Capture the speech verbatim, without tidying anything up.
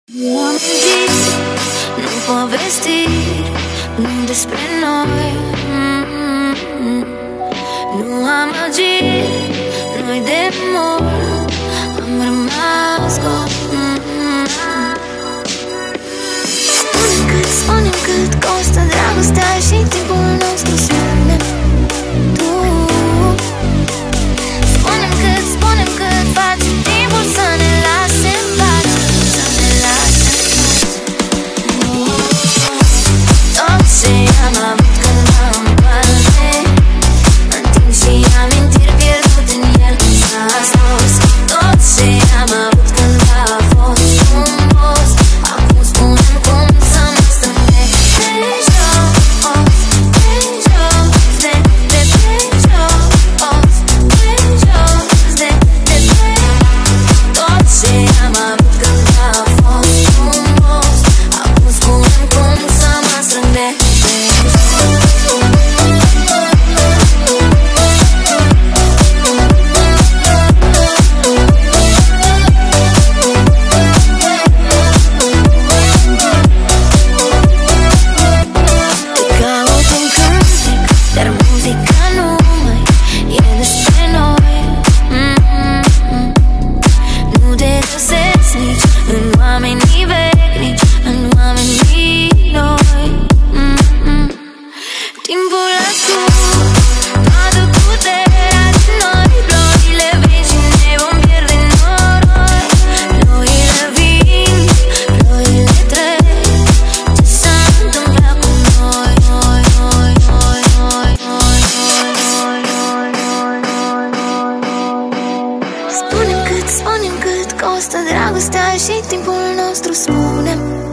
Nu am gândit, nu povestiri, nu despre noi. mm-hmm. Nu am agit, nu-i de mult, am rămas gol. mm-hmm. Spune-mi cât, spune-mi cât costă dragostea și timpul nostru, spune-mi tu. Spune-mi cât, spune-mi cât face timpul să ne lase în pace, să ne lase în pace. Tot ce am avut cândva în palme, în timp și amintiri pierdute în el, s-a scos. Tot ce am avut cândva a fost frumos, acum spune-mi cum să mă stâng de pe jos, pe jos, de, de pe jos, pe jos, de, de pe. Tot ce am avut cândva a fost frumos, acum spune-mi cum să mă strâng de pe dar muzica nu mai e despre noi. mm-hmm. Nu te găsesc nici în oamenii vechi, nici în oamenii noi. mm-hmm. Timpul ascult toată puterea din noi, ploile vin și ne vom pierde în noroi. Ploile vin, ploile trec, ce s-a întâmplat cu noi? Spune-mi cât, spune-mi cât costă dragostea și timpul nostru, spune-mi.